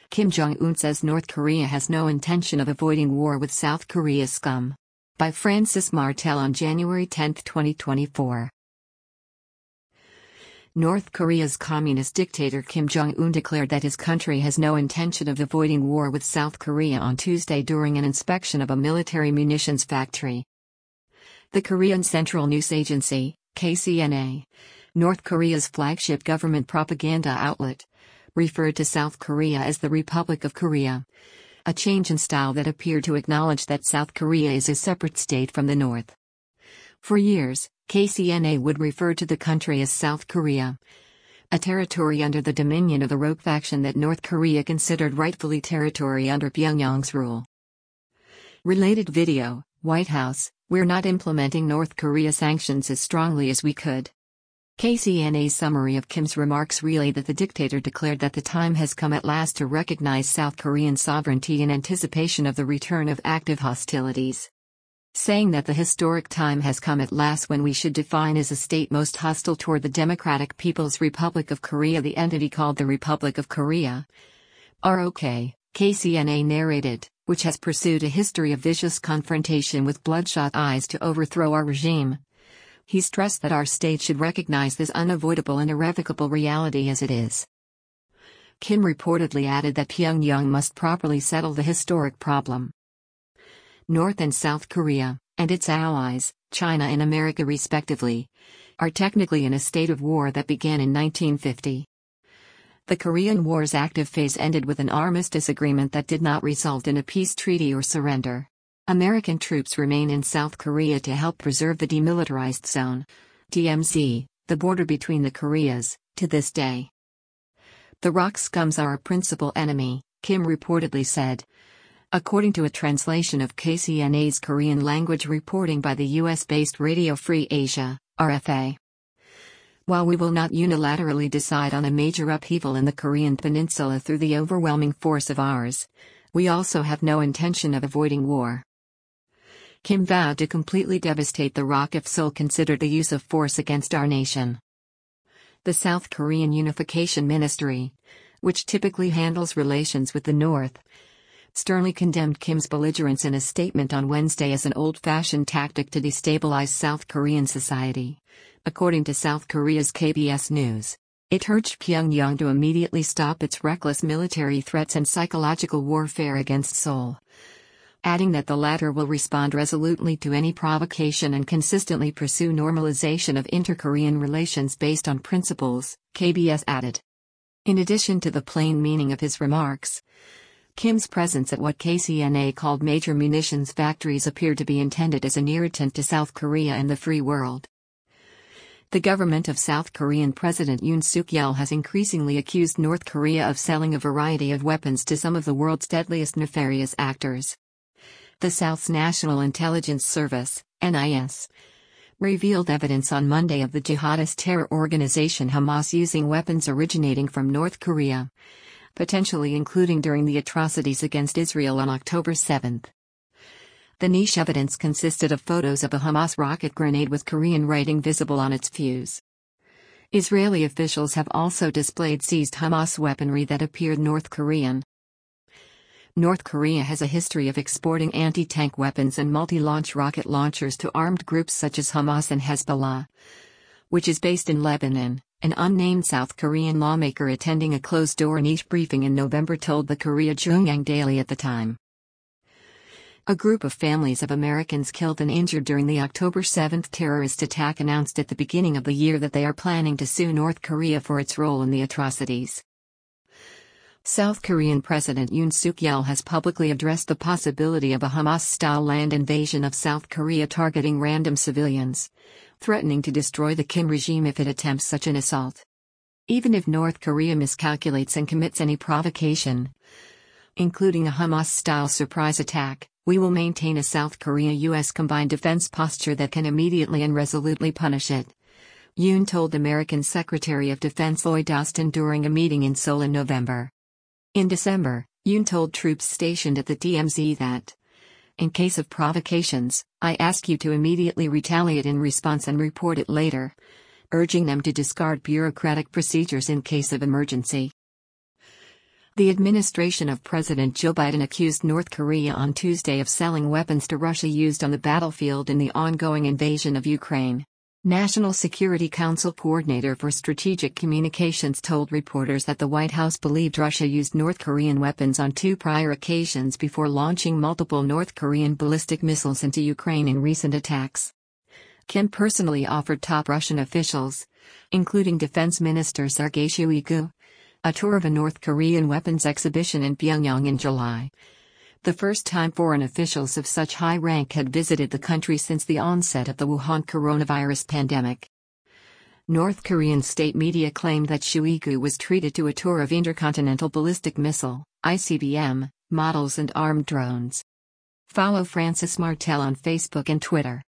Kim Jong-un says North Korea has no intention of avoiding war with South Korea scum. By Francis Martel on January 10, 2024. North Korea's communist dictator Kim Jong-un declared that his country has no intention of avoiding war with South Korea on Tuesday during an inspection of a military munitions factory. The Korean Central News Agency, KCNA, North Korea's flagship government propaganda outlet, referred to South Korea as the Republic of Korea, a change in style that appeared to acknowledge that South Korea is a separate state from the North. For years, KCNA would refer to the country as South Korea, a territory under the dominion of the rogue faction that North Korea considered rightfully territory under Pyongyang's rule. Related video, White House, we're not implementing North Korea sanctions as strongly as we could. KCNA's summary of Kim's remarks relayed that the dictator declared that the time has come at last to recognize South Korean sovereignty in anticipation of the return of active hostilities, saying that the historic time has come at last when we should define as a state most hostile toward the Democratic People's Republic of Korea, the entity called the Republic of Korea, ROK, KCNA narrated, which has pursued a history of vicious confrontation with bloodshot eyes to overthrow our regime. He stressed that our state should recognize this unavoidable and irrevocable reality as it is. Kim reportedly added that Pyongyang must properly settle the historic problem. North and South Korea, and its allies, China and America respectively, are technically in a state of war that began in 1950. The Korean War's active phase ended with an armistice agreement that did not result in a peace treaty or surrender. American troops remain in South Korea to help preserve the Demilitarized Zone, DMZ, the border between the Koreas, to this day. The rock scums are our principal enemy, Kim reportedly said, according to a translation of KCNA's Korean language reporting by the US-based Radio Free Asia, RFA. While we will not unilaterally decide on a major upheaval in the Korean peninsula through the overwhelming force of ours, we also have no intention of avoiding war. Kim vowed to completely devastate the ROK if Seoul considered the use of force against our nation. The South Korean Unification Ministry, which typically handles relations with the North, sternly condemned Kim's belligerence in a statement on Wednesday as an old-fashioned tactic to destabilize South Korean society. According to South Korea's KBS News, it urged Pyongyang to immediately stop its reckless military threats and psychological warfare against Seoul, adding that the latter will respond resolutely to any provocation and consistently pursue normalization of inter-Korean relations based on principles, KBS added. In addition to the plain meaning of his remarks, Kim's presence at what KCNA called major munitions factories appeared to be intended as an irritant to South Korea and the free world. The government of South Korean President Yoon Suk-yeol has increasingly accused North Korea of selling a variety of weapons to some of the world's deadliest nefarious actors. The South's National Intelligence Service, NIS, revealed evidence on Monday of the jihadist terror organization Hamas using weapons originating from North Korea, potentially including during the atrocities against Israel on October 7. The niche evidence consisted of photos of a Hamas rocket grenade with Korean writing visible on its fuse. Israeli officials have also displayed seized Hamas weaponry that appeared North Korean. North Korea has a history of exporting anti-tank weapons and multi-launch rocket launchers to armed groups such as Hamas and Hezbollah, which is based in Lebanon, an unnamed South Korean lawmaker attending a closed-door niche briefing in November told the Korea JoongAng Daily at the time. A group of families of Americans killed and injured during the October 7 terrorist attack announced at the beginning of the year that they are planning to sue North Korea for its role in the atrocities. South Korean President Yoon Suk-yeol has publicly addressed the possibility of a Hamas-style land invasion of South Korea targeting random civilians, threatening to destroy the Kim regime if it attempts such an assault. Even if North Korea miscalculates and commits any provocation, including a Hamas-style surprise attack, we will maintain a South Korea-US combined defense posture that can immediately and resolutely punish it, Yoon told American Secretary of Defense Lloyd Austin during a meeting in Seoul in November. In December, Yoon told troops stationed at the DMZ that, in case of provocations, I ask you to immediately retaliate in response and report it later, urging them to discard bureaucratic procedures in case of emergency. The administration of President Joe Biden accused North Korea on Tuesday of selling weapons to Russia used on the battlefield in the ongoing invasion of Ukraine. National Security Council Coordinator for Strategic Communications told reporters that the White House believed Russia used North Korean weapons on 2 prior occasions before launching multiple North Korean ballistic missiles into Ukraine in recent attacks. Kim personally offered top Russian officials, including Defense Minister Sergei Shoigu, a tour of a North Korean weapons exhibition in Pyongyang in July. The first time foreign officials of such high rank had visited the country since the onset of the Wuhan coronavirus pandemic. North Korean state media claimed that Shoigu was treated to a tour of intercontinental ballistic missile (ICBM) models and armed drones. Follow Francis Martel on Facebook and Twitter.